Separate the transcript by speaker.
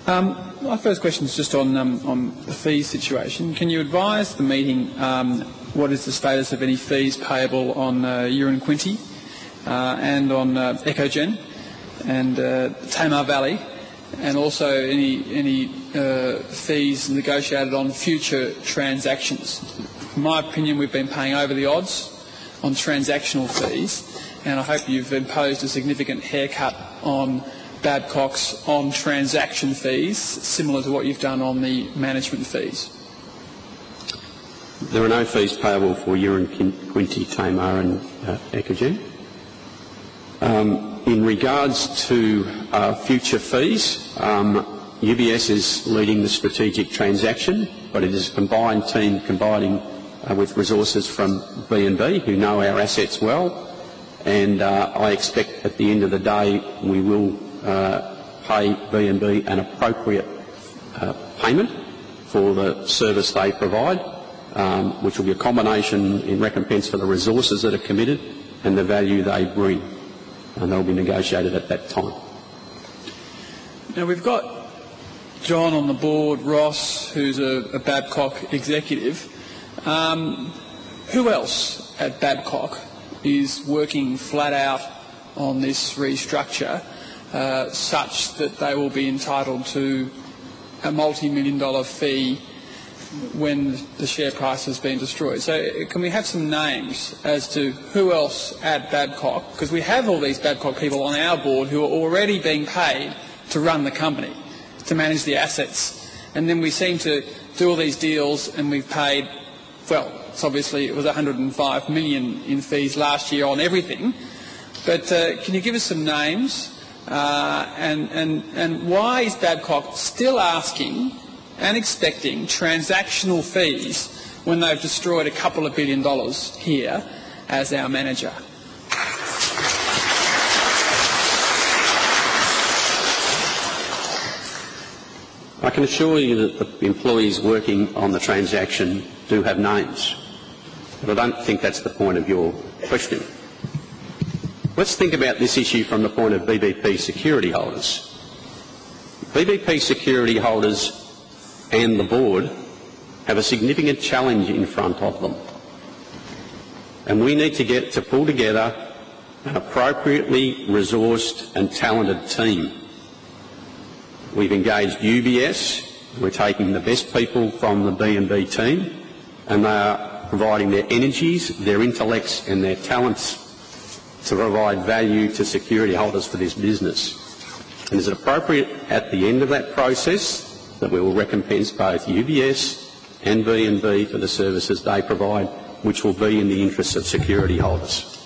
Speaker 1: My first question is just on the fees situation. Can you advise the meeting what is the status of any fees payable on Uranquinty and on Ecogen and Tamar Valley, and also any fees negotiated on future transactions? In my opinion, we've been paying over the odds on transactional fees, and I hope you've imposed a significant haircut on Babcock's on transaction fees, similar to what you've done on the management fees.
Speaker 2: There are no fees payable for Uranquinty, Tamar and Ecogen. In regards to future fees, UBS is leading the strategic transaction, but it is a combined team combining with resources from B&B, who know our assets well, and I expect at the end of the day we will pay B&B an appropriate payment for the service they provide, which will be a combination in recompense for the resources that are committed and the value they bring, and they'll be negotiated at that time.
Speaker 1: Now, we've got John on the board, Ross, who's a Babcock executive. Who else at Babcock is working flat out on this restructure such that they will be entitled to a multi-million-dollar fee when the share price has been destroyed? So can we have some names as to who else at Babcock, because we have all these Babcock people on our board who are already being paid to run the company, to manage the assets, and then we seem to do all these deals and we've paid, well, it's obviously it was $105 million in fees last year on everything, but can you give us some names and why is Babcock still asking and expecting transactional fees when they've destroyed a couple of $1 billion here as our manager?
Speaker 2: I can assure you that the employees working on the transaction do have names, but I don't think that's the point of your question. Let's think about this issue from the point of BBP security holders. BBP security holders and the board have a significant challenge in front of them, and we need to pull together an appropriately resourced and talented team. We've engaged UBS. We're taking the best people from the B&B team, and they are providing their energies, their intellects and their talents to provide value to security holders for this business. And is it appropriate at the end of that process that we will recompense both UBS and B&B for the services they provide, which will be in the interests of security holders?